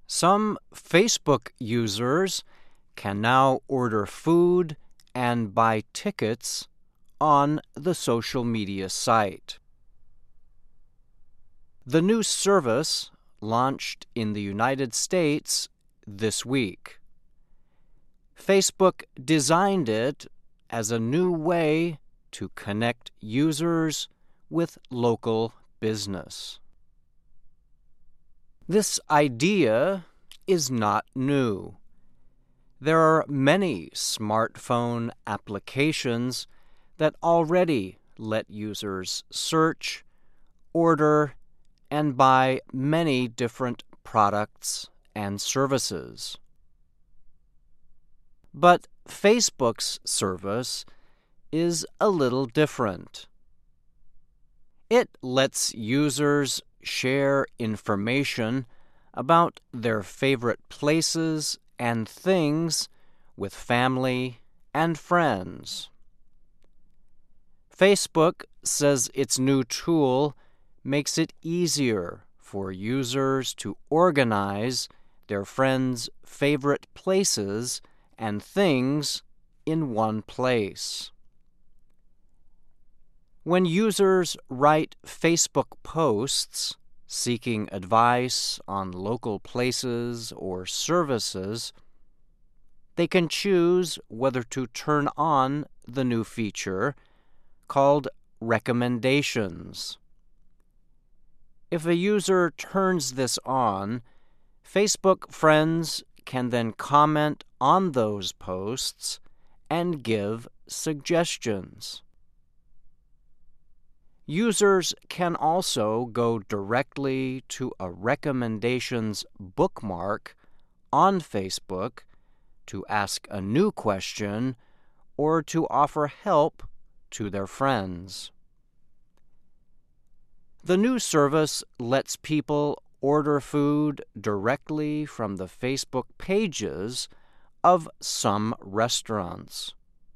Some Facebook users can now order food and buy tickets on the social media site. The new service launched in the United States this week. Facebook designed it as a new way to connect users with local business. This idea is not new. There are many smartphone applications that already let users search, order, and buy many different products and services. But Facebook's service is a little different. It lets users share information about their favorite places and things with family and friends. Facebook says its new tool makes it easier for users to organize their friends' favorite places and things in one place. When users write Facebook posts seeking advice on local places or services, they can choose whether to turn on the new feature called Recommendations. If a user turns this on, Facebook friends can then comment on those posts and give suggestions. Users can also go directly to a recommendations bookmark on Facebook to ask a new question or to offer help to their friends. The new service lets people order food directly from the Facebook pages of some restaurants.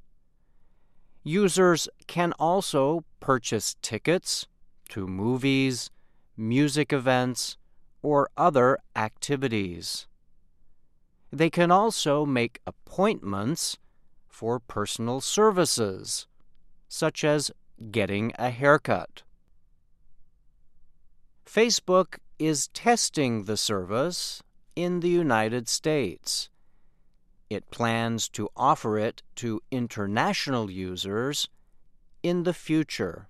Users can also purchase tickets to movies, music events, or other activities. They can also make appointments for personal services, such as getting a haircut. Facebook is testing the service in the United States. It plans to offer it to international users in the future.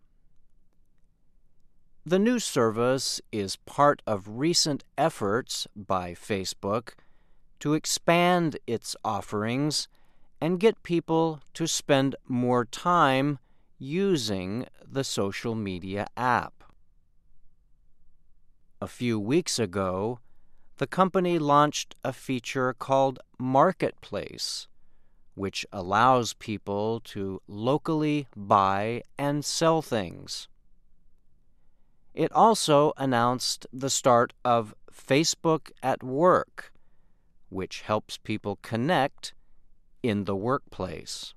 The new service is part of recent efforts by Facebook to expand its offerings and get people to spend more time using the social media app. A few weeks ago, the company launched a feature called Marketplace, which allows people to locally buy and sell things. It also announced the start of Facebook at Work, which helps people connect in the workplace.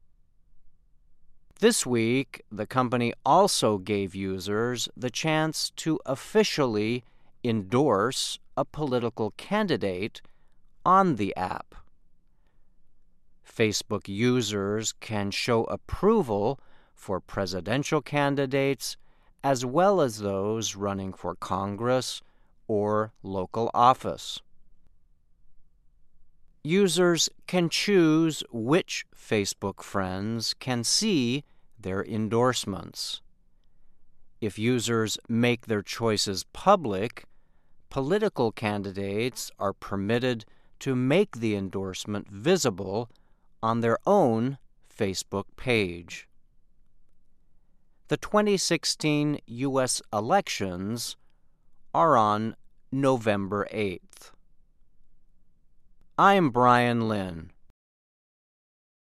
This week, the company also gave users the chance to officially endorse a political candidate on the app. Facebook users can show approval for presidential candidates as well as those running for Congress or local office. Users can choose which Facebook friends can see their endorsements. If users make their choices public, political candidates are permitted to make the endorsement visible on their own Facebook page. The 2016 U.S. elections are on November 8th. I'm Brian Lynn.